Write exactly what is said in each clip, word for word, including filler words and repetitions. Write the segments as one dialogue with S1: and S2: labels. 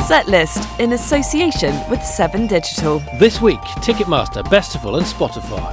S1: Setlist in association with Seven Digital.
S2: This week, Ticketmaster, Bestival and Spotify.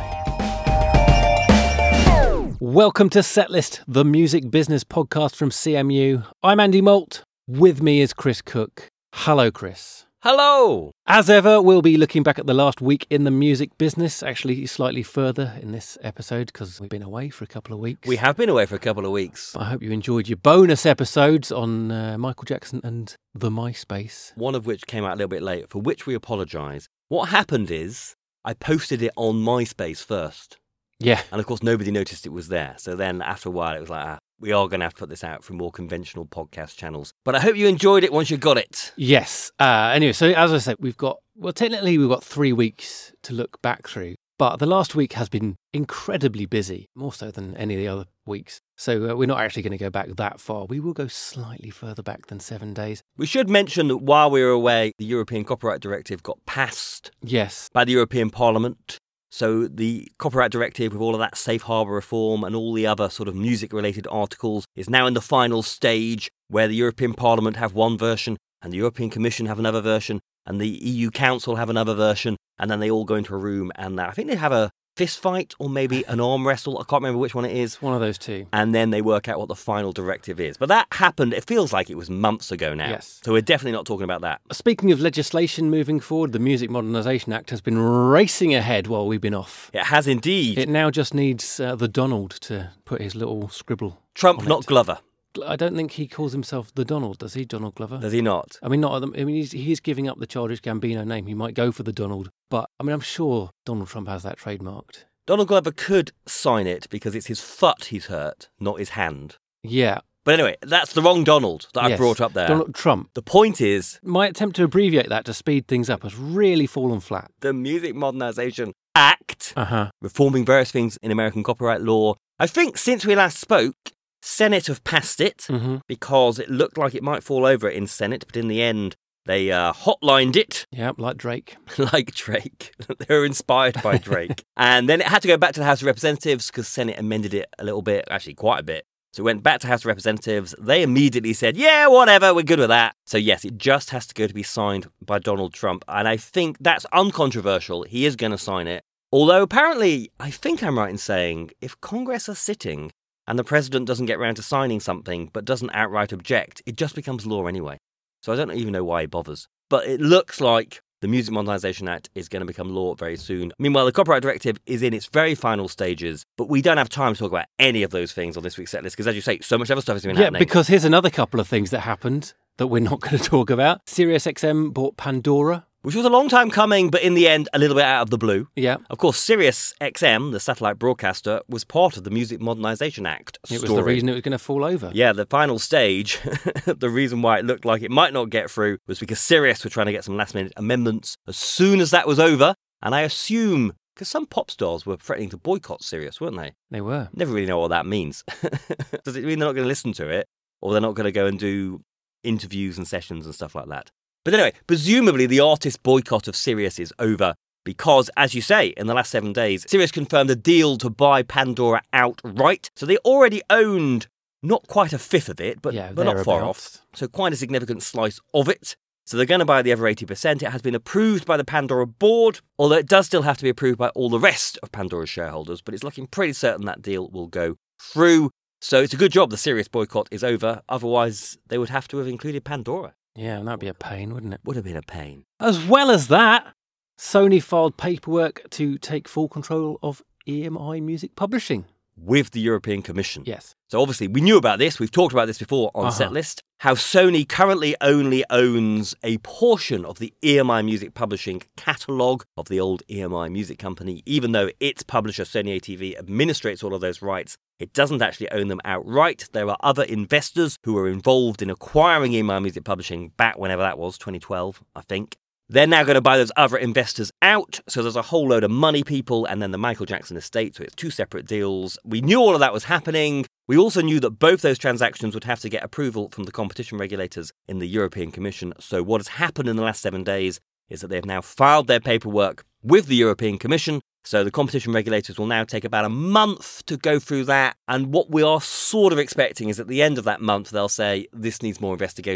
S2: Welcome to Setlist, the music business podcast from C M U. I'm Andy Moult. With me is Chris Cook. Hello, Chris.
S3: Hello!
S2: As ever, we'll be looking back at the last week in the music business, actually slightly further in this episode because we've been away for a couple of weeks.
S3: We have been away for a couple of weeks.
S2: I hope you enjoyed your bonus episodes on uh, Michael Jackson and the MySpace.
S3: One of which came out a little bit late, for which we apologise. What happened is, I posted it on MySpace first.
S2: Yeah.
S3: And of course, nobody noticed it was there. So then after a while, it was like, ah, we are going to have to put this out through more conventional podcast channels. But I hope you enjoyed it once you got it.
S2: Yes. Uh, anyway, so as I said, we've got, well, technically we've got three weeks to look back through. But the last week has been incredibly busy, more so than any of the other weeks. So uh, we're not actually going to go back that far. We will go slightly further back than seven days.
S3: We should mention that while we were away, the European Copyright Directive got passed
S2: Yes.
S3: by the European Parliament. So the Copyright Directive, with all of that safe harbour reform and all the other sort of music-related articles, is now in the final stage where the European Parliament have one version and the European Commission have another version and the E U Council have another version, and then they all go into a room and I think they have a fist fight or maybe an arm wrestle. I can't remember which one it is.
S2: One of those two.
S3: And then they work out what the final directive is. But that happened, it feels like it was months ago now.
S2: Yes.
S3: So we're definitely not talking about that.
S2: Speaking of legislation moving forward, the Music Modernisation Act has been racing ahead while we've been off.
S3: It has indeed.
S2: It now just needs uh, the Donald to put his little scribble.
S3: Trump, not
S2: it.
S3: Glover.
S2: I don't think he calls himself the Donald, does he, Donald Glover?
S3: Does he not?
S2: I mean, not. I mean, he's, he's giving up the Childish Gambino name. He might go for the Donald, but I mean, I'm sure Donald Trump has that trademarked.
S3: Donald Glover could sign it because it's his foot he's hurt, not his hand.
S2: Yeah.
S3: But anyway, that's the wrong Donald that I
S2: Yes.
S3: brought up there.
S2: Donald Trump.
S3: The point is,
S2: My attempt to abbreviate that to speed things up has really fallen flat.
S3: the Music Modernisation Act,
S2: Uh-huh.
S3: reforming various things in American copyright law. I think since we last spoke, Senate have passed it
S2: Mm-hmm.
S3: because it looked like it might fall over in Senate, but in the end, they uh, hotlined it.
S2: Yeah, like Drake.
S3: Like Drake. They were inspired by Drake. And then it had to go back to the House of Representatives because Senate amended it a little bit, actually quite a bit. So it went back to House of Representatives. They immediately said, yeah, whatever, we're good with that. So yes, it just has to go to be signed by Donald Trump. And I think that's uncontroversial. He is going to sign it. Although apparently, I think I'm right in saying, if Congress are sitting and the president doesn't get round to signing something but doesn't outright object, it just becomes law anyway. So I don't even know why he bothers. But it looks like the Music Modernisation Act is going to become law very soon. Meanwhile, the Copyright Directive is in its very final stages, but we don't have time to talk about any of those things on this week's setlist because, as you say, so much other stuff has been
S2: Yeah,
S3: happening.
S2: because here's another couple of things that happened that we're not going to talk about. SiriusXM bought Pandora.
S3: Which was a long time coming, but in the end, a little bit out of the blue.
S2: Yeah.
S3: Of course, SiriusXM, the satellite broadcaster, was part of the Music Modernisation Act
S2: It
S3: story.
S2: was the reason it was going to fall over.
S3: Yeah, the final stage, the reason why it looked like it might not get through was because Sirius were trying to get some last-minute amendments as soon as that was over. And I assume, because some pop stars were threatening to boycott Sirius, weren't they?
S2: They were.
S3: Never really know what that means. Does it mean they're not going to listen to it? Or they're not going to go and do interviews and sessions and stuff like that? But anyway, presumably the artist boycott of Sirius is over because, as you say, in the last seven days, Sirius confirmed a deal to buy Pandora outright. So they already owned not quite a fifth of it, but,
S2: Yeah,
S3: but not far
S2: thereabouts.
S3: off. So quite a significant slice of it. So they're going to buy the other eighty percent. It has been approved by the Pandora board, although it does still have to be approved by all the rest of Pandora's shareholders. But it's looking pretty certain that deal will go through. So it's a good job the Sirius boycott is over. Otherwise, they would have to have included Pandora.
S2: Yeah, and that'd be a pain, wouldn't it?
S3: Would have been a pain.
S2: As well as that, Sony filed paperwork to take full control of E M I Music Publishing.
S3: With the European Commission.
S2: Yes.
S3: So obviously we knew about this. We've talked about this before on
S2: Uh-huh.
S3: Setlist. How Sony currently only owns a portion of the E M I Music Publishing catalogue of the old E M I Music Company. Even though its publisher, Sony A T V, administrates all of those rights, it doesn't actually own them outright. There are other investors who were involved in acquiring E M I Music Publishing back whenever that was, twenty twelve, I think. They're now going to buy those other investors out. So there's a whole load of money people and then the Michael Jackson estate. So it's two separate deals. We knew all of that was happening. We also knew that both those transactions would have to get approval from the competition regulators in the European Commission. So what has happened in the last seven days is that they've now filed their paperwork with the European Commission. So the competition regulators will now take about a month to go through that. And what we are sort of expecting is at the end of that month, they'll say, this needs more investigation.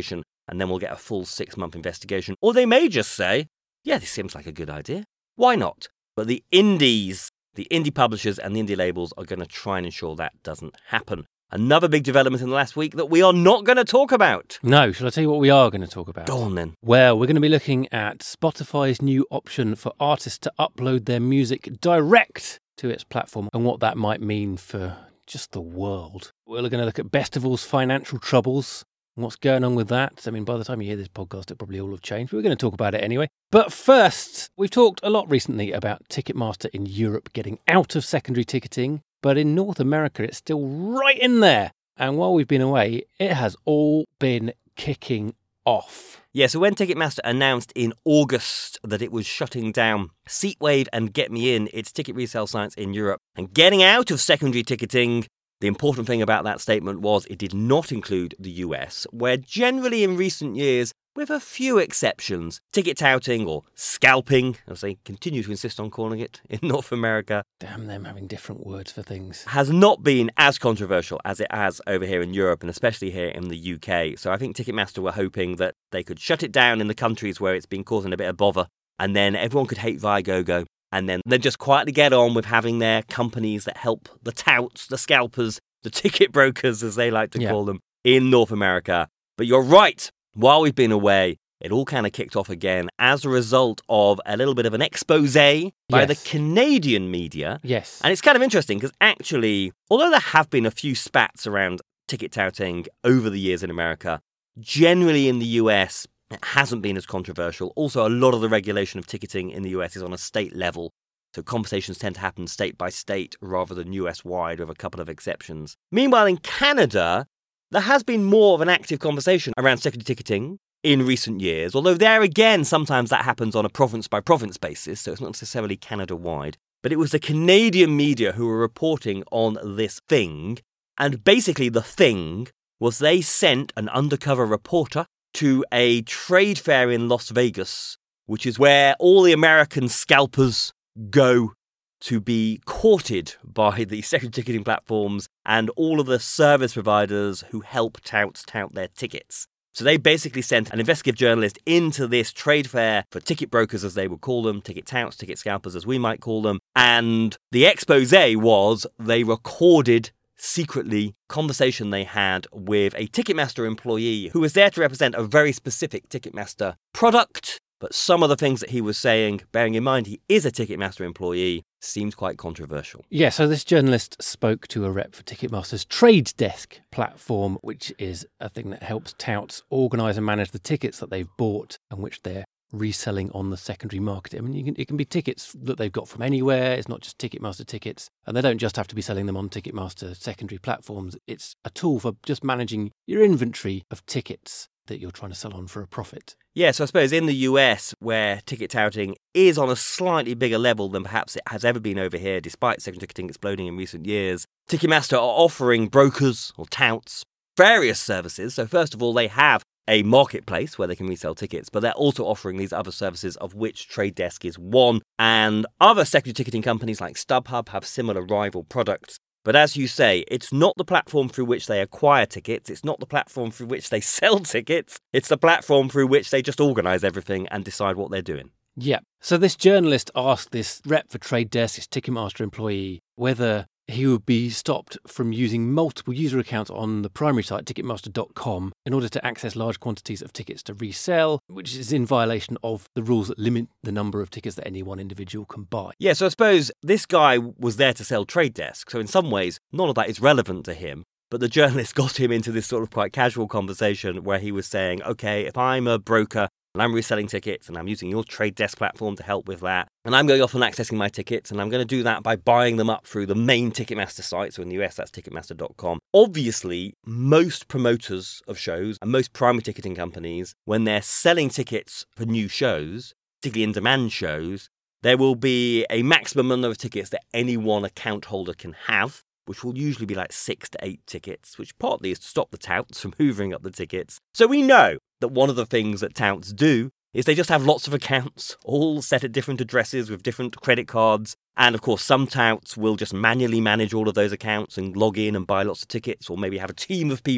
S3: and then we'll get a full six-month investigation. Or they may just say, yeah, this seems like a good idea. Why not? But the indies, the indie publishers and the indie labels are going to try and ensure that doesn't happen. Another big development in the last week that we are not going to talk about.
S2: No, shall I tell you what we are going to talk about?
S3: Go on then.
S2: Well, we're going to be looking at Spotify's new option for artists to upload their music direct to its platform and what that might mean for just the world. We're going to look at Bestival's financial troubles and what's going on with that. I mean, by the time you hear this podcast, it probably all have changed, but we're going to talk about it anyway. But first, we've talked a lot recently about Ticketmaster in Europe getting out of secondary ticketing, but in North America, it's still right in there. And while we've been away, it has all been kicking off.
S3: Yeah, so when Ticketmaster announced in August that it was shutting down Seatwave and Get Me In, its ticket resale sites in Europe, and getting out of secondary ticketing, the important thing about that statement was it did not include the U S, where generally in recent years, with a few exceptions, ticket touting or scalping, as they continue to insist on calling it in North America,
S2: Damn them having different words for things.
S3: has not been as controversial as it has over here in Europe and especially here in the U K. So I think Ticketmaster were hoping that they could shut it down in the countries where it's been causing a bit of bother, and then everyone could hate Viagogo, and then then just quietly get on with having their companies that help the touts, the scalpers, the ticket brokers, as they like to
S2: Yeah.
S3: call them, in North America. But you're right. While we've been away, it all kind of kicked off again as a result of a little bit of an expose by
S2: Yes.
S3: the Canadian media.
S2: Yes.
S3: And it's kind of interesting because actually, although there have been a few spats around ticket touting over the years in America, generally in the U S, it hasn't been as controversial. Also, a lot of the regulation of ticketing in the U S is on a state level. So conversations tend to happen state by state rather than U S-wide with a couple of exceptions. Meanwhile, in Canada, there has been more of an active conversation around secondary ticketing in recent years, although there again, sometimes that happens on a province-by-province basis, so it's not necessarily Canada-wide. But it was the Canadian media who were reporting on this thing, and basically the thing was they sent an undercover reporter to a trade fair in Las Vegas, which is where all the American scalpers go to be courted by the secondary ticketing platforms and all of the service providers who help touts tout their tickets. So they basically sent an investigative journalist into this trade fair for ticket brokers, as they would call them, ticket touts, ticket scalpers, as we might call them. And the expose was they recorded secretly conversation they had with a Ticketmaster employee who was there to represent a very specific Ticketmaster product. But some of the things that he was saying, bearing in mind he is a Ticketmaster employee, seemed quite controversial.
S2: Yeah, so this journalist spoke to a rep for Ticketmaster's Trade Desk platform, which is a thing that helps touts organise and manage the tickets that they've bought and which they're reselling on the secondary market. I mean, you can, it can be tickets that they've got from anywhere. It's not just Ticketmaster tickets. And they don't just have to be selling them on Ticketmaster secondary platforms. It's a tool for just managing your inventory of tickets that you're trying to sell on for a profit.
S3: Yeah, so I suppose in the U S, where ticket touting is on a slightly bigger level than perhaps it has ever been over here, despite secondary ticketing exploding in recent years, Ticketmaster are offering brokers or touts various services. So first of all, they have a marketplace where they can resell tickets, but they're also offering these other services, of which Trade Desk is one. And other secondary ticketing companies like StubHub have similar rival products. But as you say, it's not the platform through which they acquire tickets. It's not the platform through which they sell tickets. It's the platform through which they just organise everything and decide what they're doing.
S2: Yeah. So this journalist asked this rep for Trade Desk, this Ticketmaster employee, whether he would be stopped from using multiple user accounts on the primary site, ticketmaster dot com, in order to access large quantities of tickets to resell, which is in violation of the rules that limit the number of tickets that any one individual can buy.
S3: Yeah, so I suppose this guy was there to sell Trade Desk, so in some ways, none of that is relevant to him. But the journalist got him into this sort of quite casual conversation where he was saying, okay, if I'm a broker and I'm reselling tickets and I'm using your Trade Desk platform to help with that, and I'm going off and accessing my tickets, and I'm going to do that by buying them up through the main Ticketmaster site, so in the U S that's ticketmaster dot com. Obviously, most promoters of shows and most primary ticketing companies, when they're selling tickets for new shows, particularly in-demand shows, there will be a maximum number of tickets that any one account holder can have, which will usually be like six to eight tickets, which partly is to stop the touts from hoovering up the tickets. So we know that one of the things that touts do is they just have lots of accounts, all set at different addresses with different credit cards. And of course, some touts will just manually manage all of those accounts and log in and buy lots of tickets, or maybe have a team of people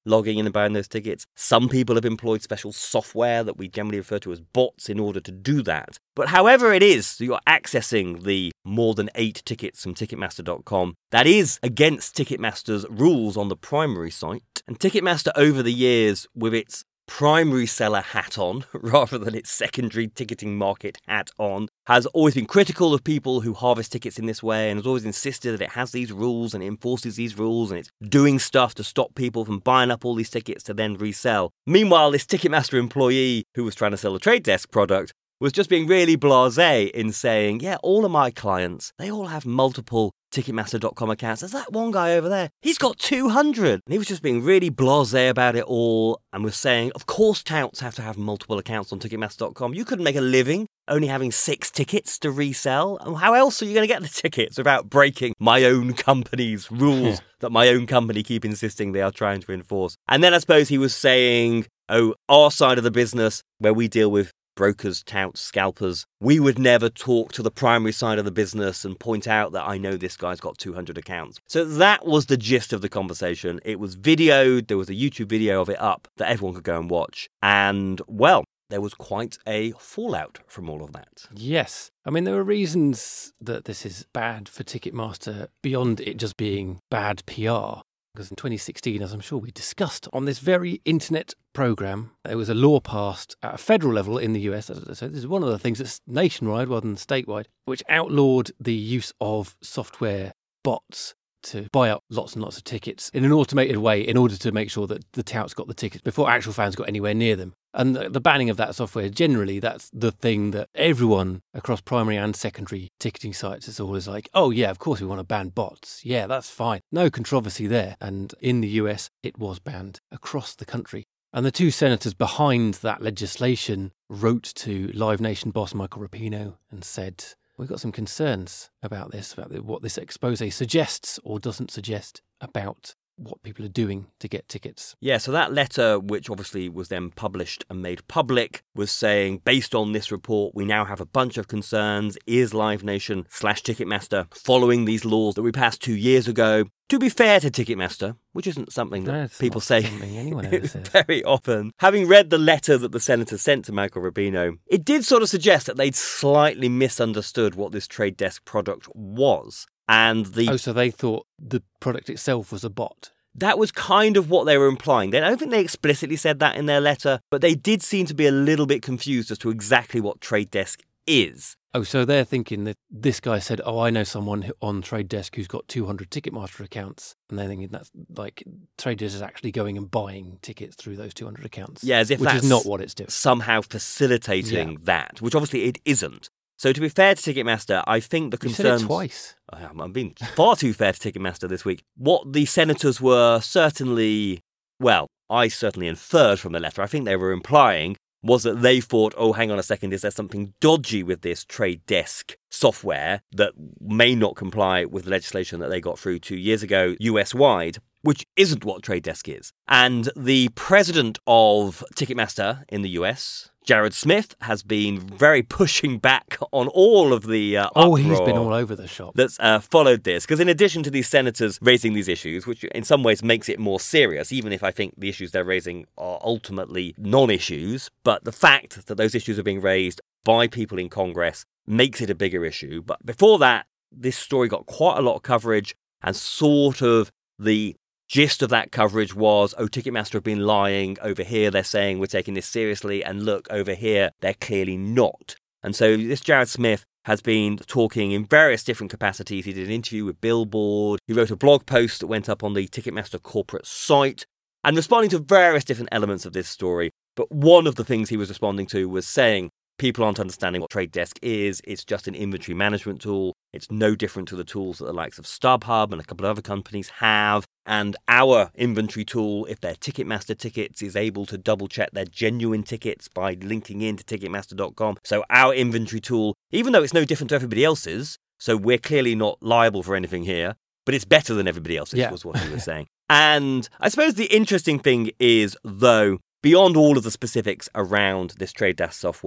S3: logging in and buying those tickets. Some people have employed special software that we generally refer to as bots in order to do that. But however it is that you're accessing the more than eight tickets from Ticketmaster dot com, that is against Ticketmaster's rules on the primary site. And Ticketmaster over the years, with its primary seller hat on, rather than its secondary ticketing market hat on, has always been critical of people who harvest tickets in this way and has always insisted that it has these rules and it enforces these rules and it's doing stuff to stop people from buying up all these tickets to then resell. Meanwhile, this Ticketmaster employee who was trying to sell a Trade Desk product was just being really blasé in saying, yeah, all of my clients, they all have multiple Ticketmaster dot com accounts. There's that one guy over there. He's got two hundred. And he was just being really blasé about it all and was saying, of course touts have to have multiple accounts on Ticketmaster dot com. You couldn't make a living only having six tickets to resell. And how else are you going to get the tickets without breaking my own company's rules that my own company keep insisting they are trying to enforce? And then I suppose he was saying, oh, our side of the business where we deal with brokers, touts, scalpers, we would never talk to the primary side of the business and point out that I know this guy's got two hundred accounts. So that was the gist of the conversation. It was videoed. There was a YouTube video of it up that everyone could go and watch. And, well, there was quite a fallout from all of that.
S2: Yes. I mean, there are reasons that this is bad for Ticketmaster beyond it just being bad P R. Because in twenty sixteen, as I'm sure we discussed on this very internet programme, there was a law passed at a federal level in the U S, so this is one of the things that's nationwide rather than statewide, which outlawed the use of software bots to buy up lots and lots of tickets in an automated way in order to make sure that the touts got the tickets before actual fans got anywhere near them. And the, the banning of that software, generally, that's the thing that everyone across primary and secondary ticketing sites is always like, oh yeah, of course we want to ban bots. Yeah, that's fine. No controversy there. And in the U S, it was banned across the country. And the two senators behind that legislation wrote to Live Nation boss Michael Rapino and said, we've got some concerns about this, about what this expose suggests or doesn't suggest about what people are doing to get tickets.
S3: Yeah, so that letter, which obviously was then published and made public, was saying, based on this report, we now have a bunch of concerns. Is Live Nation slash Ticketmaster following these laws that we passed two years ago? To be fair to Ticketmaster, which isn't something that
S2: no,
S3: people say
S2: anyone ever says.
S3: very often, having read the letter that the senator sent to Michael Rapino, it did sort of suggest that they'd slightly misunderstood what this Trade Desk product was. And the
S2: Oh, so they thought the product itself was a bot?
S3: That was kind of what they were implying. I don't think they explicitly said that in their letter, but they did seem to be a little bit confused as to exactly what Trade Desk is.
S2: Oh, so they're thinking that this guy said, oh, I know someone on Trade Desk who's got two hundred Ticketmaster accounts. And they're thinking that's like Trade Desk is actually going and buying tickets through those two hundred accounts.
S3: Yeah, as if
S2: which
S3: that's
S2: is not what it's doing.
S3: Somehow facilitating
S2: yeah.
S3: that, which obviously it isn't. So to be fair to Ticketmaster, I think the concerns...
S2: You said it twice.
S3: I'm being far too fair to Ticketmaster this week. What the senators were certainly... Well, I certainly inferred from the letter, I think they were implying, was that they thought, oh, hang on a second, is there something dodgy with this Trade Desk software that may not comply with the legislation that they got through two years ago, U S-wide, which isn't what Trade Desk is. And the president of Ticketmaster in the U S, Jared Smith, has been very pushing back on all of the uh,
S2: Oh, he's been all over the shop.
S3: That's uh, followed this. Because in addition to these senators raising these issues, which in some ways makes it more serious, even if I think the issues they're raising are ultimately non-issues, but the fact that those issues are being raised by people in Congress makes it a bigger issue. But before that, this story got quite a lot of coverage, and sort of the gist of that coverage was, oh, Ticketmaster have been lying. Over here, they're saying we're taking this seriously. And look, over here, they're clearly not. And so this Jared Smith has been talking in various different capacities. He did an interview with Billboard. He wrote a blog post that went up on the Ticketmaster corporate site and responding to various different elements of this story. But one of the things he was responding to was saying, people aren't understanding what Trade Desk is. It's just an inventory management tool. It's no different to the tools that the likes of StubHub and a couple of other companies have. And our inventory tool, if they're Ticketmaster tickets, is able to double-check their genuine tickets by linking into Ticketmaster dot com. So our inventory tool, even though it's no different to everybody else's, so we're clearly not liable for anything here, but it's better than everybody else's, yeah. was what he was saying. And I suppose the interesting thing is, though, beyond all of the specifics around this Trade Desk software,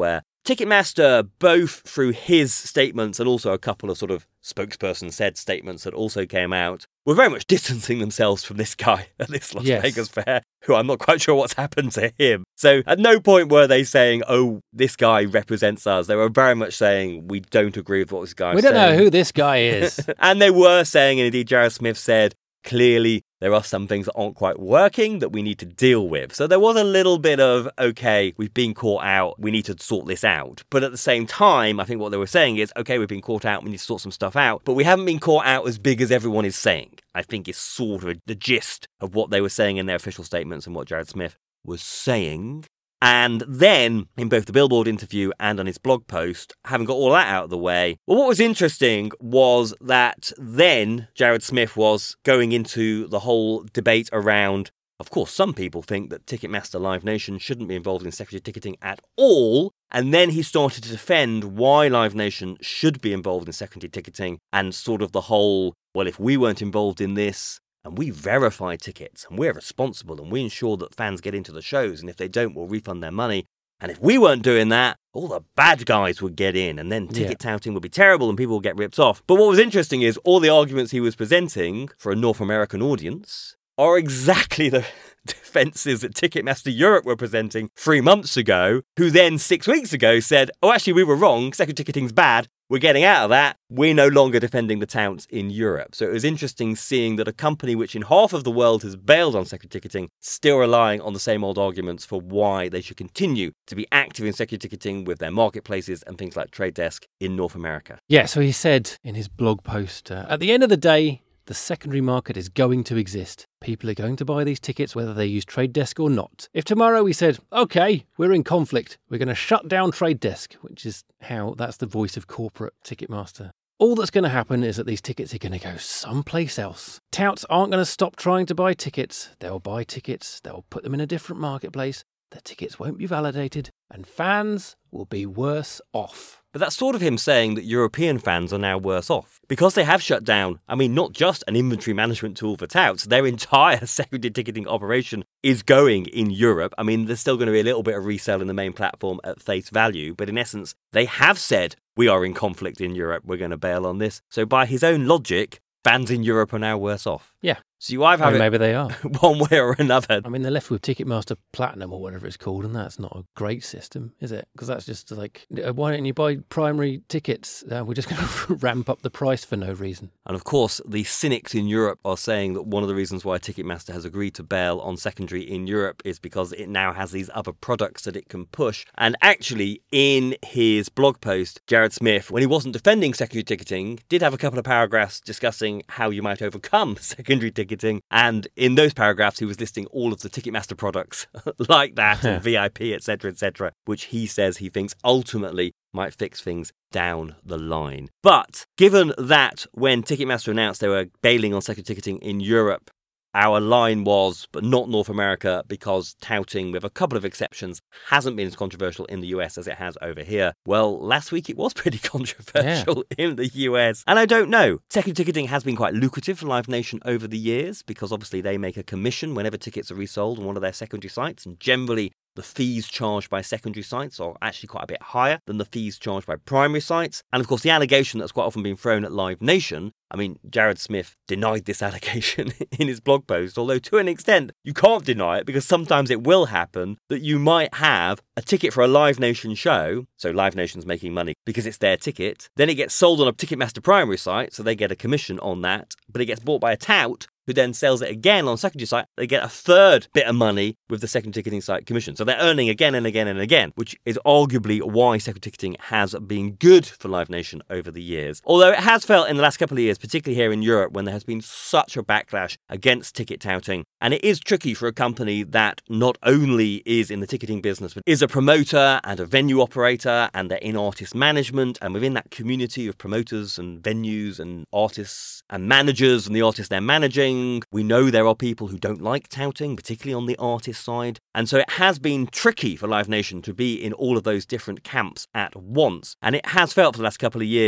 S3: Ticketmaster, both through his statements and also a couple of sort of spokesperson said statements that also came out, were very much distancing themselves from this guy at this Las
S2: Yes.
S3: Vegas fair, who I'm not quite sure what's happened to him. So at no point were they saying, oh, this guy represents us. They were very much saying, we don't agree with what this guy
S2: We
S3: saying.
S2: don't know who this guy is.
S3: And they were saying, and indeed Jared Smith said, clearly there are some things that aren't quite working that we need to deal with. So there was a little bit of, okay, we've been caught out, we need to sort this out. But at the same time, I think what they were saying is, okay, we've been caught out, we need to sort some stuff out, but we haven't been caught out as big as everyone is saying. I think is sort of the gist of what they were saying in their official statements and what Jared Smith was saying. And then, in both the Billboard interview and on his blog post, having got all that out of the way, well, what was interesting was that then Jared Smith was going into the whole debate around, of course, some people think that Ticketmaster Live Nation shouldn't be involved in secondary ticketing at all. And then he started to defend why Live Nation should be involved in secondary ticketing and sort of the whole, well, if we weren't involved in this, and we verify tickets, and we're responsible, and we ensure that fans get into the shows, and if they don't, we'll refund their money. And if we weren't doing that, all the bad guys would get in, and then ticket
S2: Yeah.
S3: touting would be terrible, and people would get ripped off. But what was interesting is all the arguments he was presenting for a North American audience are exactly the defences that Ticketmaster Europe were presenting three months ago, who then six weeks ago said, oh, actually, we were wrong, secondary ticketing's bad, we're getting out of that, we're no longer defending the touts in Europe. So it was interesting seeing that a company which in half of the world has bailed on secondary ticketing, still relying on the same old arguments for why they should continue to be active in secondary ticketing with their marketplaces and things like Trade Desk in North America.
S2: Yeah, so he said in his blog post, uh, at the end of the day, the secondary market is going to exist. People are going to buy these tickets whether they use Trade Desk or not. If tomorrow we said, okay, we're in conflict, we're going to shut down Trade Desk, which is how that's the voice of corporate Ticketmaster. All that's going to happen is that these tickets are going to go someplace else. Touts aren't going to stop trying to buy tickets. They'll buy tickets, they'll put them in a different marketplace, the tickets won't be validated, and fans will be worse off.
S3: But that's sort of him saying that European fans are now worse off. Because they have shut down, I mean, not just an inventory management tool for touts, their entire secondary ticketing operation is going in Europe. I mean, there's still going to be a little bit of resale in the main platform at face value, but in essence, they have said, we are in conflict in Europe, we're going to bail on this. So by his own logic, fans in Europe are now worse off.
S2: Yeah.
S3: So you either
S2: Or
S3: have it
S2: maybe they are.
S3: one way or another.
S2: I mean, they're left with Ticketmaster Platinum or whatever it's called, and that's not a great system, is it? Because that's just like, uh, why don't you buy primary tickets? Uh, we're just going to ramp up the price for no reason.
S3: And of course, the cynics in Europe are saying that one of the reasons why Ticketmaster has agreed to bail on secondary in Europe is because it now has these other products that it can push. And actually, in his blog post, Jared Smith, when he wasn't defending secondary ticketing, did have a couple of paragraphs discussing how you might overcome secondary ticketing. And in those paragraphs, he was listing all of the Ticketmaster products like that, and V I P, et cetera, et cetera, which he says he thinks ultimately might fix things down the line. But given that when Ticketmaster announced they were bailing on secondary ticketing in Europe, our line was, but not North America, because touting, with a couple of exceptions, hasn't been as controversial in the U S as it has over here. Well, last week it was pretty controversial yeah. in the U S. And I don't know. Secondary ticketing has been quite lucrative for Live Nation over the years, because obviously they make a commission whenever tickets are resold on one of their secondary sites, and generally the fees charged by secondary sites are actually quite a bit higher than the fees charged by primary sites. And of course, the allegation that's quite often been thrown at Live Nation, I mean, Jared Smith denied this allegation in his blog post, although to an extent, you can't deny it because sometimes it will happen that you might have a ticket for a Live Nation show, so Live Nation's making money because it's their ticket, then it gets sold on a Ticketmaster primary site, so they get a commission on that, but it gets bought by a tout who then sells it again on a secondary site. They get a third bit of money with the secondary ticketing site commission. So they're earning again and again and again, which is arguably why secondary ticketing has been good for Live Nation over the years. Although it has felt in the last couple of years, particularly here in Europe, when there has been such a backlash against ticket touting. And it is tricky for a company that not only is in the ticketing business, but is a promoter and a venue operator, and they're in artist management. And within that community of promoters and venues and artists and managers and the artists they're managing, we know there are people who don't like touting, particularly on the artist side. And so it has been tricky for Live Nation to be in all of those different camps at once. And it has felt for the last couple of years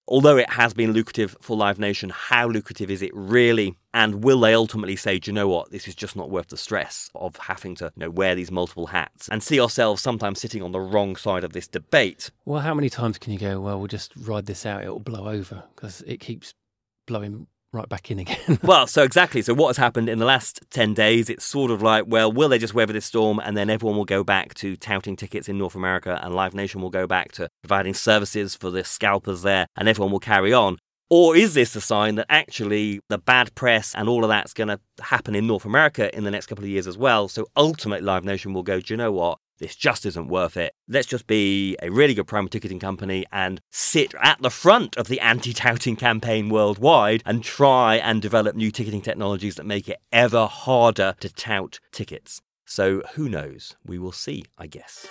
S3: although it has been lucrative for Live Nation, how lucrative is it really? And will they ultimately say, do you know what, this is just not worth the stress of having to you know, wear these multiple hats, and see ourselves sometimes sitting on the wrong side of this debate?
S2: Well, how many times can you go, well, we'll just ride this out, it'll blow over, because it keeps blowing right back in again.
S3: Well, so exactly. So what has happened in the last ten days, it's sort of like, well, will they just weather this storm and then everyone will go back to touting tickets in North America and Live Nation will go back to providing services for the scalpers there and everyone will carry on? Or is this a sign that actually the bad press and all of that's going to happen in North America in the next couple of years as well? So ultimately Live Nation will go, do you know what? This just isn't worth it. Let's just be a really good primary ticketing company and sit at the front of the anti-touting campaign worldwide and try and develop new ticketing technologies that make it ever harder to tout tickets. So who knows? We will see, I guess.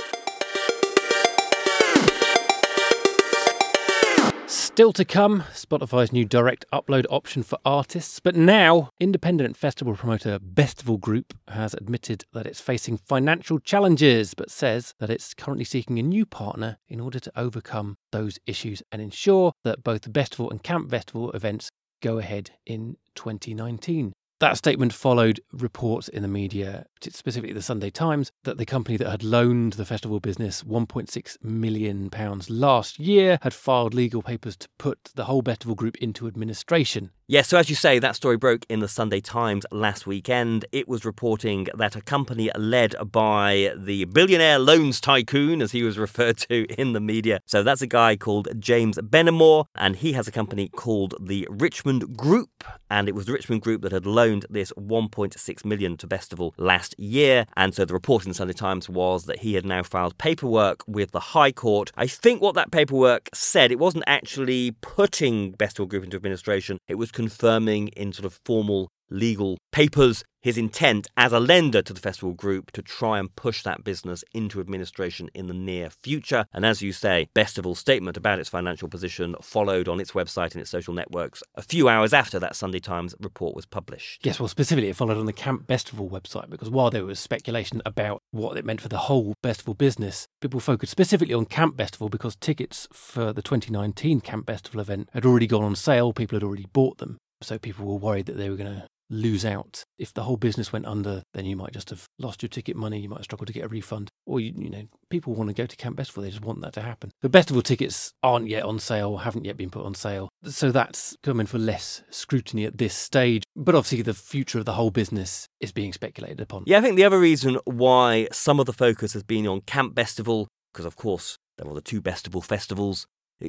S2: Still to come, Spotify's new direct upload option for artists. But now, independent festival promoter Bestival Group has admitted that it's facing financial challenges, but says that it's currently seeking a new partner in order to overcome those issues and ensure that both the Bestival and Camp Festival events go ahead in twenty nineteen. That statement followed reports in the media, specifically the Sunday Times, that the company that had loaned the festival business one point six million pounds last year had filed legal papers to put the whole Bestival Group into administration.
S3: Yes, so as you say, that story broke in the Sunday Times last weekend. It was reporting that a company led by the billionaire loans tycoon, as he was referred to in the media. So that's a guy called James Benamor, and he has a company called the Richmond Group. And it was the Richmond Group that had loaned this one point six million pounds to Bestival last year. And so the report in the Sunday Times was that he had now filed paperwork with the High Court. I think what that paperwork said, it wasn't actually putting Bestival Group into administration. It was confirming in sort of formal legal papers his intent as a lender to the festival group to try and push that business into administration in the near future. And as you say, Bestival's statement about its financial position followed on its website and its social networks a few hours after that Sunday Times report was published.
S2: Yes, well, specifically it followed on the Camp Bestival website, because while there was speculation about what it meant for the whole Bestival business, people focused specifically on Camp Bestival because tickets for the twenty nineteen Camp Bestival event had already gone on sale, people had already bought them. So people were worried that they were going to lose out. If the whole business went under, then you might just have lost your ticket money, you might struggle to get a refund. Or, you, you know, people want to go to Camp Bestival, they just want that to happen. The Bestival tickets aren't yet on sale, haven't yet been put on sale. So that's coming for less scrutiny at this stage. But obviously the future of the whole business is being speculated upon.
S3: Yeah, I think the other reason why some of the focus has been on Camp Bestival, because of course there are the two Bestival festivals.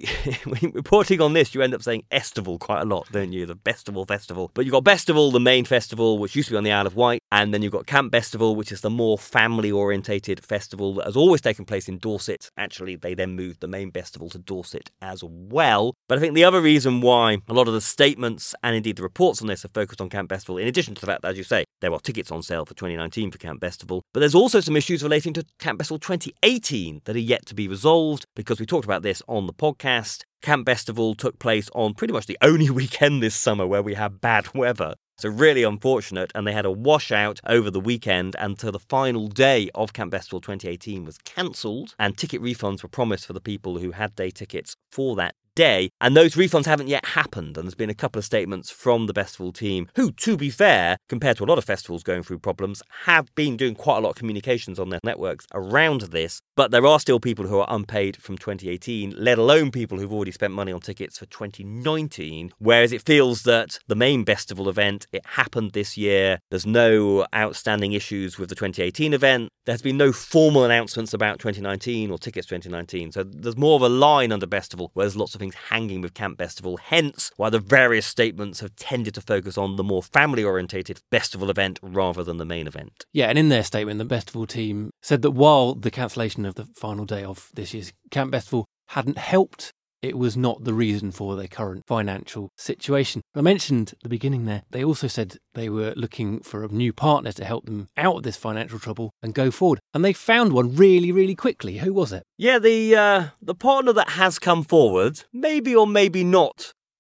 S3: When reporting on this, you end up saying Estival quite a lot, don't you? The Bestival Festival. But you've got Bestival, the main festival, which used to be on the Isle of Wight, and then you've got Camp Bestival, which is the more family-orientated festival that has always taken place in Dorset. Actually, they then moved the main festival to Dorset as well. But I think the other reason why a lot of the statements and indeed the reports on this are focused on Camp Bestival, in addition to the fact that, as you say, there are tickets on sale for twenty nineteen for Camp Bestival, but there's also some issues relating to Camp Bestival twenty eighteen that are yet to be resolved, because we talked about this on the podcast. Camp Bestival took place on pretty much the only weekend this summer where we had bad weather. So really unfortunate, and they had a washout over the weekend, and so the final day of Camp Bestival twenty eighteen was cancelled, and ticket refunds were promised for the people who had day tickets for that day, and those refunds haven't yet happened, and there's been a couple of statements from the Bestival team, who, to be fair, compared to a lot of festivals going through problems, have been doing quite a lot of communications on their networks around this, but there are still people who are unpaid from twenty eighteen, let alone people who've already spent money on tickets for twenty nineteen, whereas it feels that the main Bestival event, it happened this year, there's no outstanding issues with the twenty eighteen event, there's been no formal announcements about twenty nineteen or tickets twenty nineteen, so there's more of a line under Bestival, where there's lots of things hanging with Camp Bestival, hence why the various statements have tended to focus on the more family-orientated Bestival event rather than the main event.
S2: Yeah, and in their statement, the Bestival team said that while the cancellation of the final day of this year's Camp Bestival hadn't helped, it was not the reason for their current financial situation. I mentioned at the beginning there, they also said they were looking for a new partner to help them out of this financial trouble and go forward. And they found one really, really quickly. Who was it?
S3: Yeah, the uh, the partner that has come forward, maybe or maybe not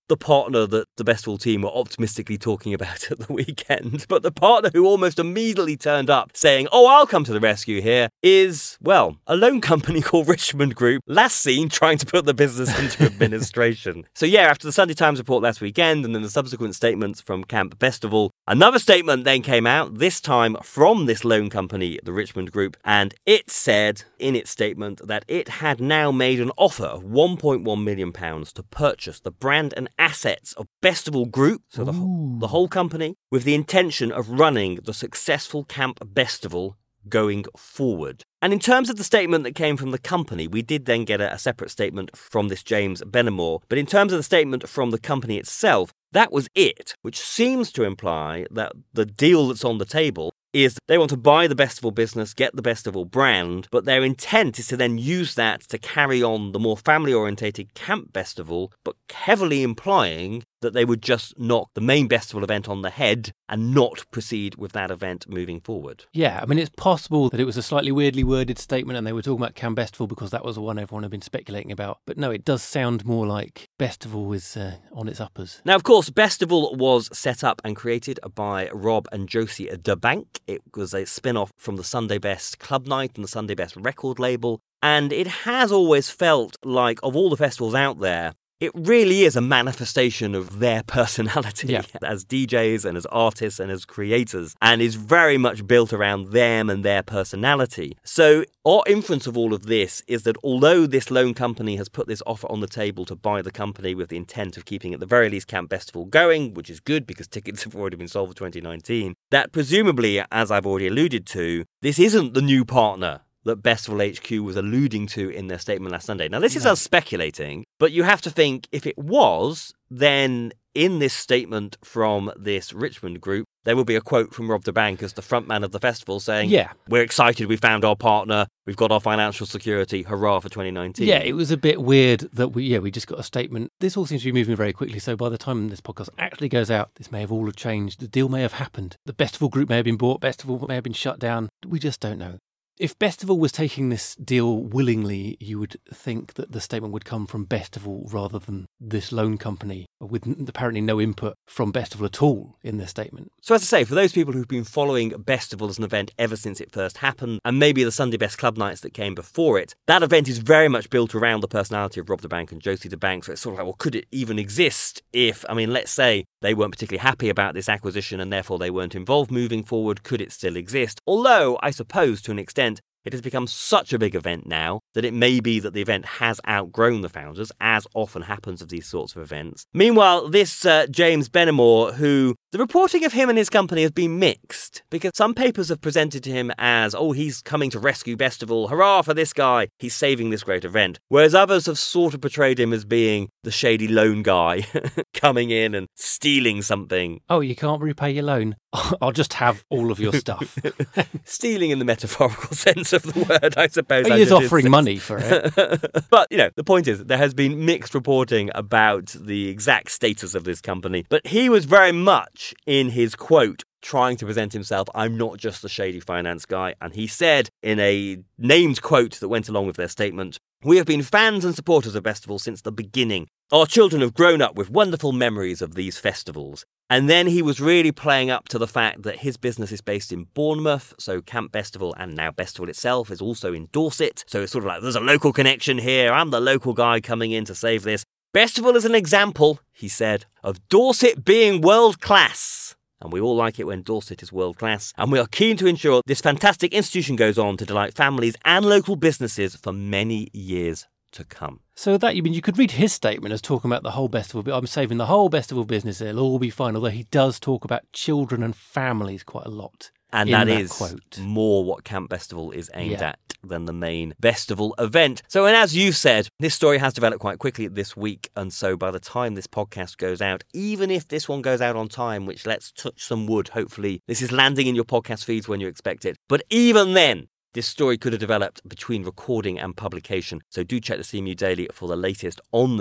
S3: the partner that the Bestival team were optimistically talking about at the weekend, but the partner who almost immediately turned up saying, oh, I'll come to the rescue here, is, well, a loan company called Richmond Group, last seen trying to put the business into administration. So yeah, after the Sunday Times report last weekend and then the subsequent statements from Camp Bestival, another statement then came out, this time from this loan company, the Richmond Group, and it said in its statement that it had now made an offer of one point one million pounds to purchase the brand and assets of Bestival Group, so the, whole, the whole company, with the intention of running the successful Camp Bestival going forward. And in terms of the statement that came from the company, we did then get a, a separate statement from this James Benamor, but in terms of the statement from the company itself, that was it, which seems to imply that the deal that's on the table is they want to buy the Bestival business, get the Bestival brand, but their intent is to then use that to carry on the more family-orientated Camp Bestival, but heavily implying that they would just knock the main Bestival event on the head and not proceed with that event moving forward.
S2: Yeah, I mean, it's possible that it was a slightly weirdly worded statement and they were talking about Camp Bestival because that was the one everyone had been speculating about. But no, it does sound more like Bestival is uh, on its uppers.
S3: Now, of course, Bestival was set up and created by Rob and Josie DeBank. It was a spin-off from the Sunday Best Club Night and the Sunday Best record label. And it has always felt like, of all the festivals out there, it really is a manifestation of their personality
S2: yeah.
S3: as D Js and as artists and as creators, and is very much built around them and their personality. So our inference of all of this is that although this loan company has put this offer on the table to buy the company with the intent of keeping at the very least Camp Bestival going, which is good because tickets have already been sold for twenty nineteen, that presumably, as I've already alluded to, this isn't the new partner that Bestival H Q was alluding to in their statement last Sunday. Now, this is
S2: no.
S3: us speculating, but you have to think if it was, then in this statement from this Richmond Group, there will be a quote from Rob DeBank as the frontman of the festival saying,
S2: yeah,
S3: we're excited, we found our partner, we've got our financial security, hurrah for twenty nineteen.
S2: Yeah, it was a bit weird that we, yeah, we just got a statement. This all seems to be moving very quickly, so by the time this podcast actually goes out, this may have all have changed. The deal may have happened. The Bestival Group may have been bought, Bestival may have been shut down. We just don't know. If Bestival was taking this deal willingly, you would think that the statement would come from Bestival rather than this loan company, with apparently no input from Bestival at all in this statement.
S3: So as I say, for those people who've been following Bestival as an event ever since it first happened, and maybe the Sunday Best Club Nights that came before it, that event is very much built around the personality of Rob DeBank and Josie DeBank. So it's sort of like, well, could it even exist if, I mean, let's say they weren't particularly happy about this acquisition and therefore they weren't involved moving forward, could it still exist? Although, I suppose, to an extent, it has become such a big event now that it may be that the event has outgrown the founders, as often happens of these sorts of events. Meanwhile, this uh, James Benamor, who the reporting of him and his company has been mixed, because some papers have presented to him as, oh, he's coming to rescue Bestival, hurrah for this guy, he's saving this great event, whereas others have sort of portrayed him as being the shady loan guy coming in and stealing something.
S2: Oh, you can't repay your loan? I'll just have all of your stuff.
S3: Stealing in the metaphorical sense of the word, I suppose.
S2: He is offering money for it.
S3: But, you know, the point is, there has been mixed reporting about the exact status of this company. But he was very much, in his quote, trying to present himself, I'm not just the shady finance guy. And he said, in a named quote that went along with their statement, we have been fans and supporters of Bestival since the beginning. Our children have grown up with wonderful memories of these festivals. And then he was really playing up to the fact that his business is based in Bournemouth, so Camp Bestival and now Bestival itself is also in Dorset. So it's sort of like, there's a local connection here, I'm the local guy coming in to save this. Bestival is an example, he said, of Dorset being world class. And we all like it when Dorset is world class. And we are keen to ensure this fantastic institution goes on to delight families and local businesses for many years to come.
S2: So that, you mean, you could read his statement as talking about the whole Bestival, but I'm saving the whole Bestival business, it'll all be fine, although he does talk about children and families quite a lot.
S3: And
S2: in
S3: that,
S2: that
S3: is
S2: quote. More
S3: what Camp Bestival is aimed
S2: yeah.
S3: at than the main Bestival event. So, and as you said, this story has developed quite quickly this week. And so by the time this podcast goes out, even if this one goes out on time, which let's touch some wood, hopefully this is landing in your podcast feeds when you expect it. But even then, this story could have developed between recording and publication. So do check the C M U Daily for the latest on this.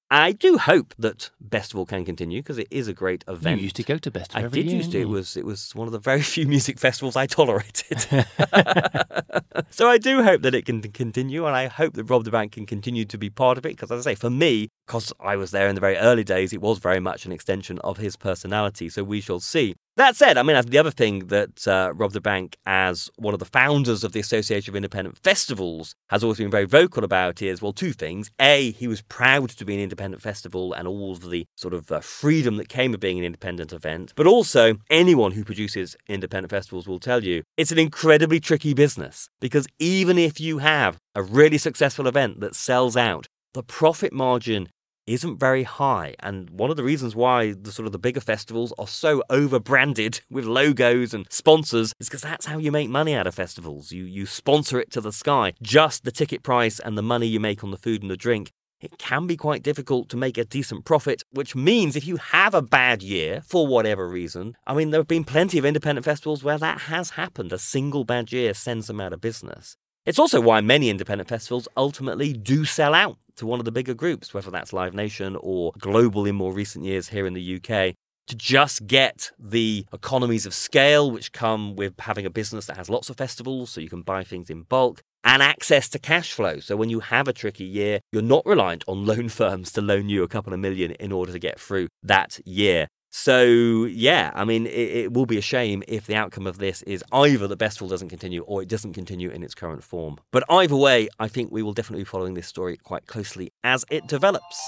S3: I do hope that Bestival can continue because it is a great event.
S2: You used to go to Bestival
S3: I
S2: every
S3: did
S2: year,
S3: used to. It
S2: didn't you?
S3: was, it was one of the very few music festivals I tolerated. So I do hope that it can continue, and I hope that Rob da Bank can continue to be part of it because, as I say, for me, because I was there in the very early days, it was very much an extension of his personality, so we shall see. That said, I mean, the other thing that uh, Rob da Bank, as one of the founders of the Association of Independent Festivals, has always been very vocal about is, well, two things. A, he was proud to be an independent festival and all of the sort of uh, freedom that came of being an independent event. But also, anyone who produces independent festivals will tell you it's an incredibly tricky business because even if you have a really successful event that sells out, the profit margin isn't very high. And one of the reasons why the sort of the bigger festivals are so over-branded with logos and sponsors is because that's how you make money out of festivals. You you sponsor it to the sky. Just the ticket price and the money you make on the food and the drink. It can be quite difficult to make a decent profit, which means if you have a bad year, for whatever reason, I mean, there have been plenty of independent festivals where that has happened. A single bad year sends them out of business. It's also why many independent festivals ultimately do sell out to one of the bigger groups, whether that's Live Nation or Global in more recent years here in the U K, to just get the economies of scale which come with having a business that has lots of festivals so you can buy things in bulk and access to cash flow. So when you have a tricky year, you're not reliant on loan firms to loan you a couple of million in order to get through that year. So, yeah, I mean, it, it will be a shame if the outcome of this is either the Bestival doesn't continue or it doesn't continue in its current form. But either way, I think we will definitely be following this story quite closely as it develops.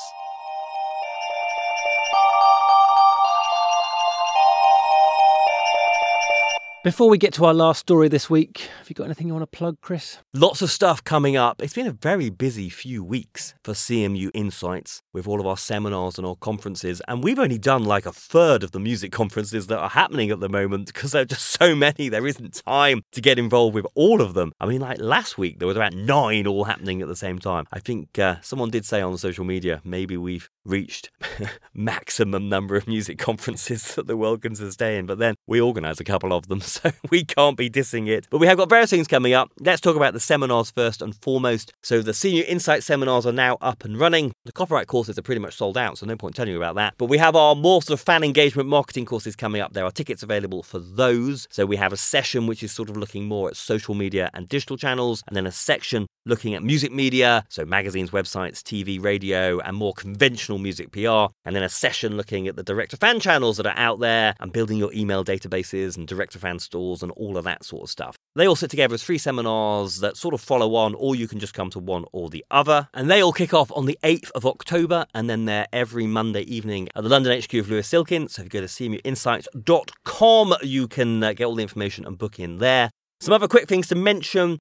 S2: Before we get to our last story this week, have you got anything you want to plug, Chris?
S3: Lots of stuff coming up. It's been a very busy few weeks for C M U Insights with all of our seminars and our conferences. And we've only done like a third of the music conferences that are happening at the moment because there are just so many. There isn't time to get involved with all of them. I mean, like last week, there was about nine all happening at the same time. I think uh, someone did say on social media, maybe we've reached maximum number of music conferences that the world can sustain. But then we organise a couple of them, so we can't be dissing it. But we have got various things coming up. Let's talk about the seminars first and foremost. So the C M U Insight seminars are now up and running. The copyright courses are pretty much sold out, so no point telling you about that. But we have our more sort of fan engagement marketing courses coming up. There are tickets available for those. So we have a session which is sort of looking more at social media and digital channels, and then a section looking at music media, so magazines, websites, T V, radio, and more conventional music P R, and then a session looking at the direct-to-fan channels that are out there and building your email databases and direct-to-fan stores and all of that sort of stuff. They all sit together as three seminars that sort of follow on, or you can just come to one or the other. And they all kick off on the eighth of October, and then they're every Monday evening at the London H Q of Lewis Silkin. So if you go to c m u insights dot com, you can uh, get all the information and book in there. Some other quick things to mention.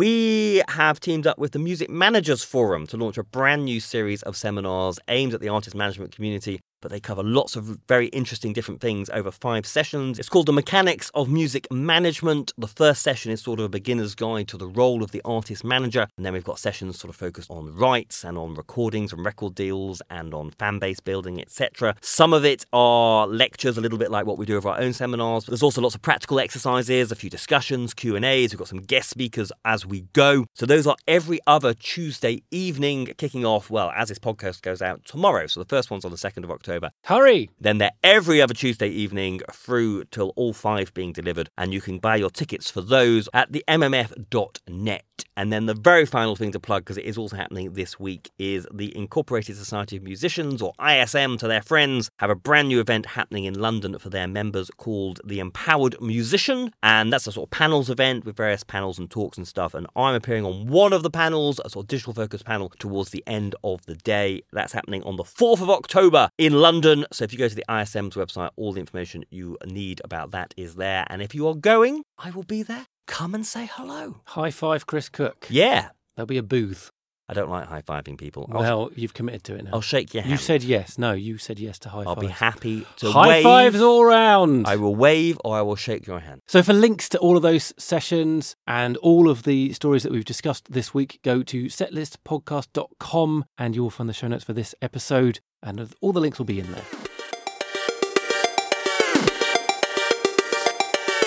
S3: We have teamed up with the Music Managers Forum to launch a brand new series of seminars aimed at the artist management community, but they cover lots of very interesting different things over five sessions. It's called The Mechanics of Music Management. The first session is sort of a beginner's guide to the role of the artist manager, and then we've got sessions sort of focused on rights and on recordings and record deals and on fan base building, et cetera. Some of it are lectures, a little bit like what we do with our own seminars, but there's also lots of practical exercises, a few discussions, Q and A's. We've got some guest speakers as we go. So those are every other Tuesday evening, kicking off, well, as this podcast goes out tomorrow. So the first one's on the second of October.
S2: Hurry!
S3: Then they're every other Tuesday evening through till all five being delivered, and you can buy your tickets for those at the m m f dot net. And then the very final thing to plug, because it is also happening this week, is the Incorporated Society of Musicians, or I S M to their friends, have a brand new event happening in London for their members called the Empowered Musician. And that's a sort of panels event with various panels and talks and stuff. And I'm appearing on one of the panels, a sort of digital focus panel, towards the end of the day. That's happening on the fourth of October in London. So if you go to the I S M's website, all the information you need about that is there. And if you are going, I will be there. Come and say hello.
S2: High five, Chris Cook.
S3: Yeah.
S2: There'll be a booth.
S3: I don't like high-fiving people. I'll,
S2: Well, you've committed to it now.
S3: I'll shake your hand.
S2: You said yes. No, you said yes to high
S3: I'll
S2: fives.
S3: be happy to
S2: high
S3: wave.
S2: fives all round.
S3: I will wave or I will shake your hand.
S2: So for links to all of those sessions and all of the stories that we've discussed this week, go to setlist podcast dot com and you will find the show notes for this episode, and all the links will be in there.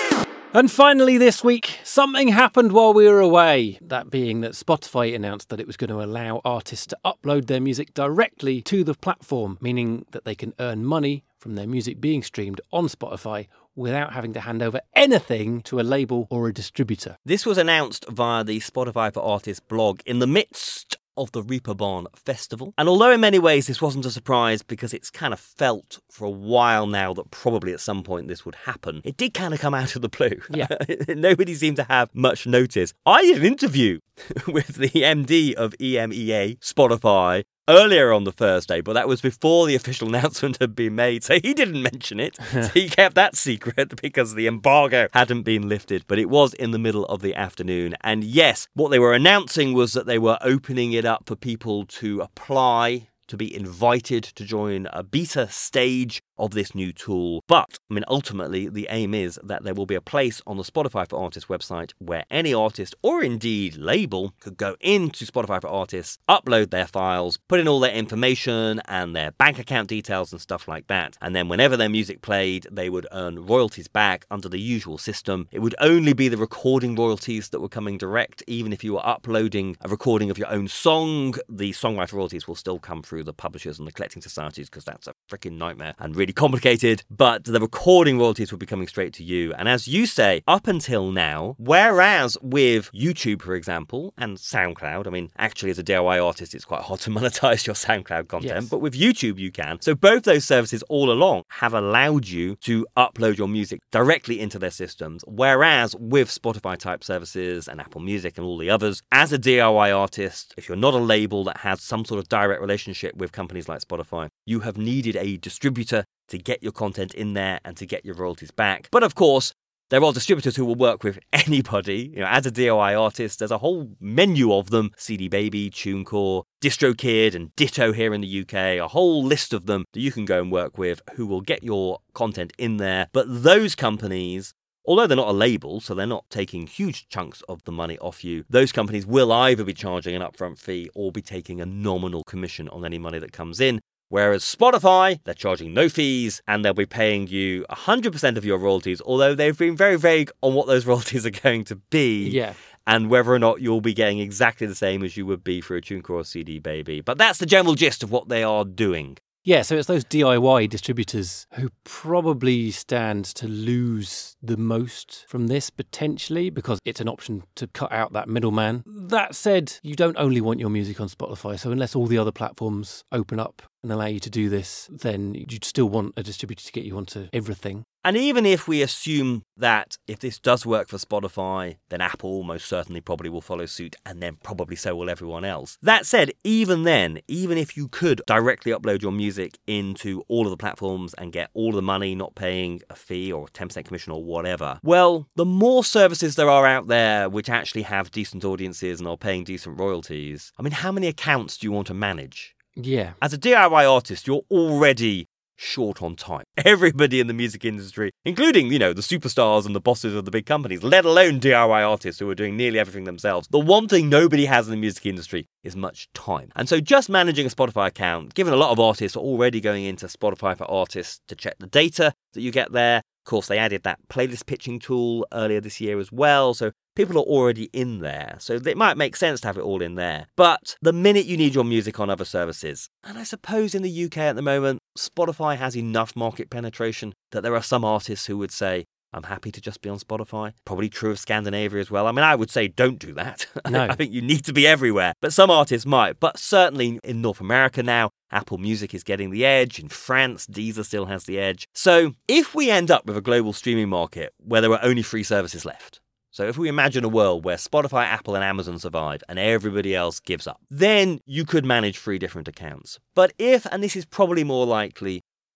S2: And finally this week, something happened while we were away. That being that Spotify announced that it was going to allow artists to upload their music directly to the platform, meaning that they can earn money from their music being streamed on Spotify without having to hand over anything to a label or a distributor.
S3: This was announced via the Spotify for Artists blog in the midst of the Reeperbahn Festival. And although in many ways this wasn't a surprise because it's kind of felt for a while now that probably at some point this would happen, it did kind of come out of the blue.
S2: Yeah.
S3: Nobody seemed to have much notice. I did an interview with the M D of E M E A, Spotify, earlier on the Thursday, but that was before the official announcement had been made, so he didn't mention it. So he kept that secret because the embargo hadn't been lifted, but it was in the middle of the afternoon. And yes, what they were announcing was that they were opening it up for people to apply, to be invited to join a beta stage of this new tool. But, I mean, ultimately, the aim is that there will be a place on the Spotify for Artists website where any artist, or indeed label, could go into Spotify for Artists, upload their files, put in all their information and their bank account details and stuff like that. And then whenever their music played, they would earn royalties back under the usual system. It would only be the recording royalties that were coming direct. Even if you were uploading a recording of your own song, the songwriter royalties will still come through the publishers and the collecting societies, because that's a freaking nightmare and really complicated, but the recording royalties will be coming straight to you. And as you say, up until now, whereas with YouTube, for example, and SoundCloud, I mean, actually as a D I Y artist, it's quite hard to monetize your SoundCloud content,
S2: yes.
S3: But with YouTube you can. So both those services all along have allowed you to upload your music directly into their systems, whereas with Spotify type services and Apple Music and all the others, as a D I Y artist, if you're not a label that has some sort of direct relationship with companies like Spotify, you have needed a distributor to get your content in there and to get your royalties back. But of course, there are distributors who will work with anybody. You know, as a D I Y artist, there's a whole menu of them. C D Baby, TuneCore, DistroKid, and Ditto here in the U K. A whole list of them that you can go and work with who will get your content in there. But those companies, although they're not a label, so they're not taking huge chunks of the money off you, those companies will either be charging an upfront fee or be taking a nominal commission on any money that comes in. Whereas Spotify, they're charging no fees and they'll be paying you one hundred percent of your royalties, although they've been very vague on what those royalties are going to be.
S2: Yeah.
S3: And whether or not you'll be getting exactly the same as you would be for a TuneCore or C D Baby. But that's the general gist of what they are doing.
S2: Yeah, so it's those D I Y distributors who probably stand to lose the most from this, potentially, because it's an option to cut out that middleman. That said, you don't only want your music on Spotify, so unless all the other platforms open up and allow you to do this, then you'd still want a distributor to get you onto everything.
S3: And even if we assume that if this does work for Spotify, then Apple most certainly probably will follow suit, and then probably so will everyone else. That said, even then, even if you could directly upload your music into all of the platforms and get all of the money, not paying a fee or ten percent commission or whatever, well, the more services there are out there which actually have decent audiences and are paying decent royalties, I mean, how many accounts do you want to manage?
S2: Yeah.
S3: As a D I Y artist, you're already short on time. Everybody in the music industry, including, you know, the superstars and the bosses of the big companies, let alone D I Y artists who are doing nearly everything themselves. The one thing nobody has in the music industry is much time. And so just managing a Spotify account, given a lot of artists are already going into Spotify for Artists to check the data that you get there. Of course, they added that playlist pitching tool earlier this year as well, so people are already in there, so it might make sense to have it all in there. But the minute you need your music on other services, and I suppose in the U K at the moment, Spotify has enough market penetration that there are some artists who would say, I'm happy to just be on Spotify. Probably true of Scandinavia as well. I mean, I would say don't do that.
S2: No.
S3: I think you need to be everywhere. But some artists might. But certainly in North America now, Apple Music is getting the edge. In France, Deezer still has the edge. So if we end up with a global streaming market where there are only three services left, so if we imagine a world where Spotify, Apple and Amazon survive and everybody else gives up, then you could manage three different accounts. But if, and this is probably more likely,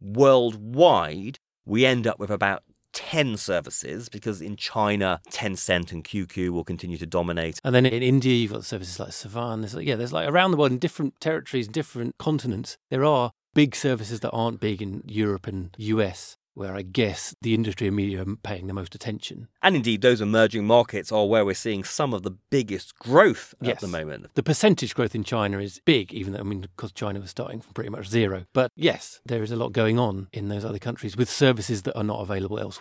S3: worldwide, we end up with about ten services, because in China, Tencent and Q Q will continue to dominate.
S2: And then in India, you've got services like Savan. There's like, yeah, there's like around the world in different territories, different continents, there are big services that aren't big in Europe and U S, where I guess the industry and media are paying the most attention.
S3: And indeed, those emerging markets are where we're seeing some of the biggest growth at
S2: Yes.
S3: the moment.
S2: The percentage growth in China is big, even though, I mean, because China was starting from pretty much zero. But yes, there is a lot going on in those other countries with services that are not available elsewhere.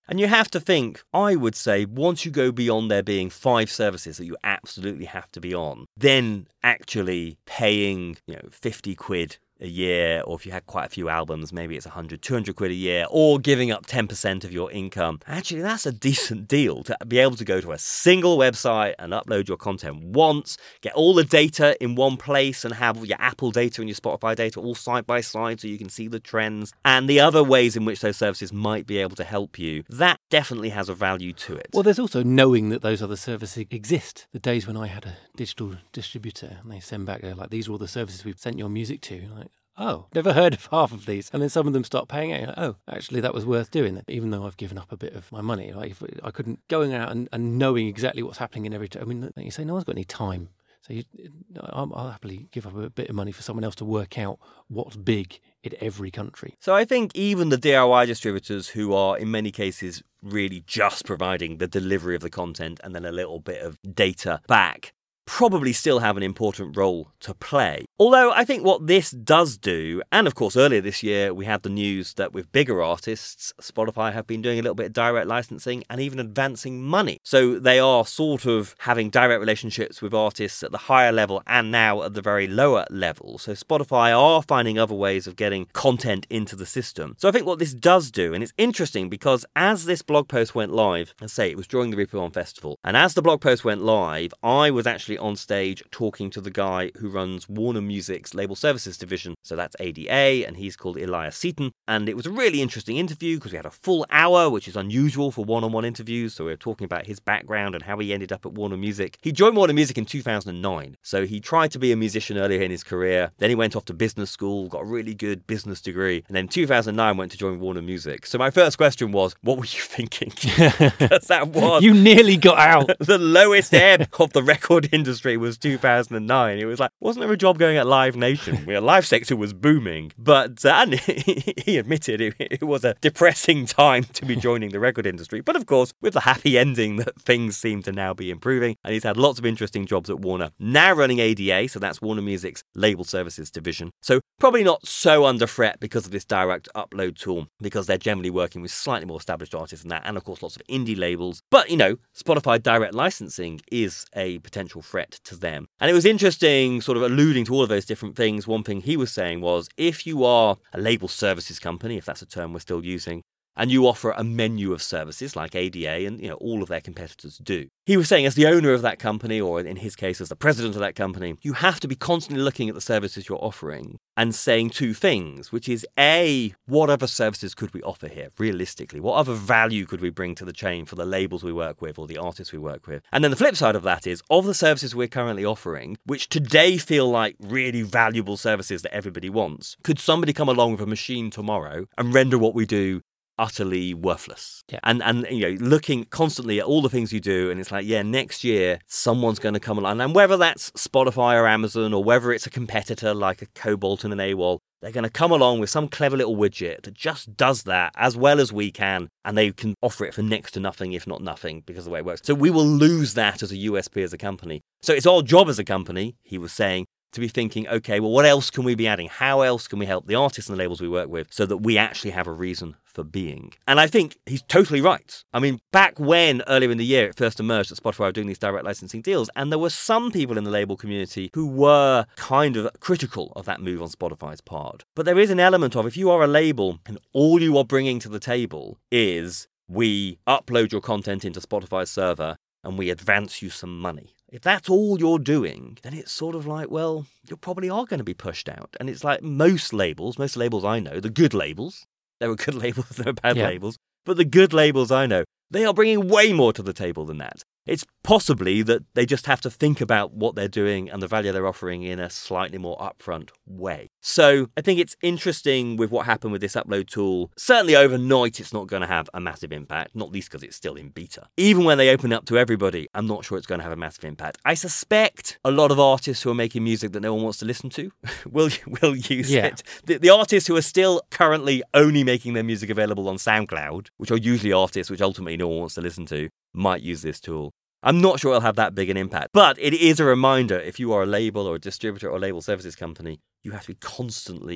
S3: And you have to think, I would say, once you go beyond there being five services that you absolutely have to be on, then actually paying, you know, fifty quid a year, or if you had quite a few albums, maybe it's one hundred, two hundred quid a year, or giving up ten percent of your income. Actually, that's a decent deal to be able to go to a single website and upload your content once, get all the data in one place and have your Apple data and your Spotify data all side by side so you can see the trends and the other ways in which those services might be able to help you. That definitely has a value to it.
S2: Well, there's also knowing that those other services exist. The days when I had a digital distributor and they send back, like, these are all the services we've sent your music to. Like, oh, never heard of half of these. And then some of them start paying out. Like, oh, actually, that was worth doing, even though I've given up a bit of my money. Like, if I couldn't, going out and, and knowing exactly what's happening in every... T- I mean, like you say, no one's got any time. So you, I'll, I'll happily give up a bit of money for someone else to work out what's big in every country.
S3: So I think even the D I Y distributors, who are in many cases really just providing the delivery of the content and then a little bit of data back, probably still have an important role to play. Although I think what this does do, and of course earlier this year we had the news that with bigger artists, Spotify have been doing a little bit of direct licensing and even advancing money. So they are sort of having direct relationships with artists at the higher level and now at the very lower level. So Spotify are finding other ways of getting content into the system. So I think what this does do, and it's interesting because as this blog post went live, let's say it was during the Reeperbahn Festival, and as the blog post went live, I was actually on stage talking to the guy who runs Warner Music's label services division. So that's A D A, and he's called Elias Seaton. And it was a really interesting interview because we had a full hour, which is unusual for one-on-one interviews. So we were talking about his background and how he ended up at Warner Music. He joined Warner Music in two thousand nine. So he tried to be a musician earlier in his career. Then he went off to business school, got a really good business degree. And then in two thousand nine went to join Warner Music. So my first question was, what were you thinking? Because that was...
S2: You nearly got out.
S3: The lowest ebb of the record industry was two thousand nine. It was like, wasn't there a job going at Live Nation? The live sector was booming. But uh, and he admitted it, it was a depressing time to be joining the record industry. But of course, with the happy ending that things seem to now be improving. And he's had lots of interesting jobs at Warner. Now running A D A, so that's Warner Music's label services division. So probably not so under threat because of this direct upload tool, because they're generally working with slightly more established artists than that. And of course, lots of indie labels. But, you know, Spotify direct licensing is a potential threat to them. And it was interesting, sort of alluding to all of those different things. One thing he was saying was, if you are a label services company, if that's a term we're still using, and you offer a menu of services like A D A and, you know, all of their competitors do. He was saying as the owner of that company, or in his case as the president of that company, you have to be constantly looking at the services you're offering and saying two things, which is A, what other services could we offer here realistically? What other value could we bring to the chain for the labels we work with or the artists we work with? And then the flip side of that is, of the services we're currently offering, which today feel like really valuable services that everybody wants, could somebody come along with a machine tomorrow and render what we do utterly worthless?
S2: Yeah.
S3: And, and you know, looking constantly at all the things you do, and it's like, yeah, next year someone's going to come along, and whether that's Spotify or Amazon, or whether it's a competitor like a Cobalt and an AWOL, they're going to come along with some clever little widget that just does that as well as we can, and they can offer it for next to nothing, if not nothing, because of the way it works. So we will lose that as a U S P as a company. So it's our job as a company, he was saying, to be thinking, okay, well, what else can we be adding? How else can we help the artists and the labels we work with so that we actually have a reason for being? And I think he's totally right. I mean, back when, earlier in the year, it first emerged that Spotify were doing these direct licensing deals, and there were some people in the label community who were kind of critical of that move on Spotify's part. But there is an element of, if you are a label and all you are bringing to the table is, we upload your content into Spotify's server and we advance you some money. If that's all you're doing, then it's sort of like, well, you probably are going to be pushed out. And it's like most labels, most labels I know, the good labels, there are good labels, there are bad
S2: yeah.
S3: labels, but the good labels I know, they are bringing way more to the table than that. It's possibly that they just have to think about what they're doing and the value they're offering in a slightly more upfront way. So I think it's interesting with what happened with this upload tool. Certainly overnight, it's not going to have a massive impact, not least because it's still in beta. Even when they open up to everybody, I'm not sure it's going to have a massive impact. I suspect a lot of artists who are making music that no one wants to listen to will, will use
S2: yeah.
S3: it. The, the artists who are still currently only making their music available on SoundCloud, which are usually artists which ultimately no one wants to listen to, might use this tool. I'm not sure it'll have that big an impact, but it is a reminder, if you are a label or a distributor or label services company, you have to be constantly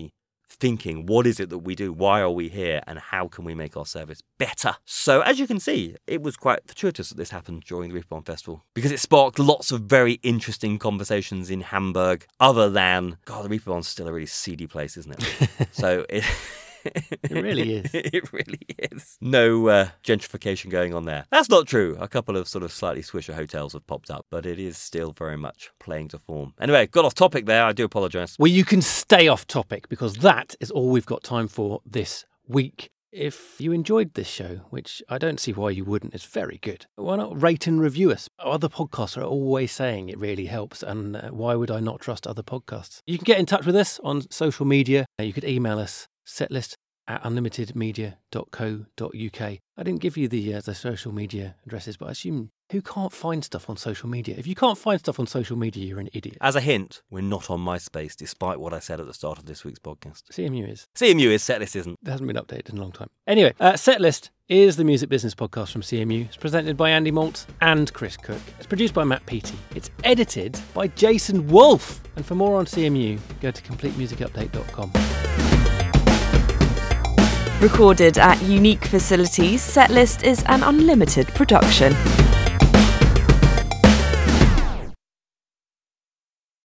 S3: thinking, what is it that we do? Why are we here? And how can we make our service better? So as you can see, it was quite fortuitous that this happened during the Reeperbahn Festival because it sparked lots of very interesting conversations in Hamburg, other than, God, the Reeperbahn's still a really seedy place, isn't it? So it...
S2: It really is.
S3: It really is. No uh, gentrification going on there. That's not true. A couple of sort of slightly swisher hotels have popped up, but it is still very much playing to form. Anyway, got off topic there. I do apologise.
S2: Well, you can stay off topic because that is all we've got time for this week. If you enjoyed this show, which I don't see why you wouldn't, it's very good. Why not rate and review us? Other podcasts are always saying it really helps, and uh, why would I not trust other podcasts? You can get in touch with us on social media. You could email us, setlist at unlimited media dot co dot uk. I didn't give you the uh, the social media addresses, but I assume who can't find stuff on social media? If you can't find stuff on social media, you're an idiot.
S3: As a hint, we're not on MySpace, despite what I said at the start of this week's podcast.
S2: C M U is.
S3: C M U is, Setlist isn't.
S2: It hasn't been updated in a long time. Anyway, uh, Setlist is the music business podcast from C M U. It's presented by Andy Maltz and Chris Cook. It's produced by Matt Peaty. It's edited by Jason Wolfe. And for more on C M U, go to complete music update dot com.
S1: Recorded at unique facilities, Setlist is an unlimited production.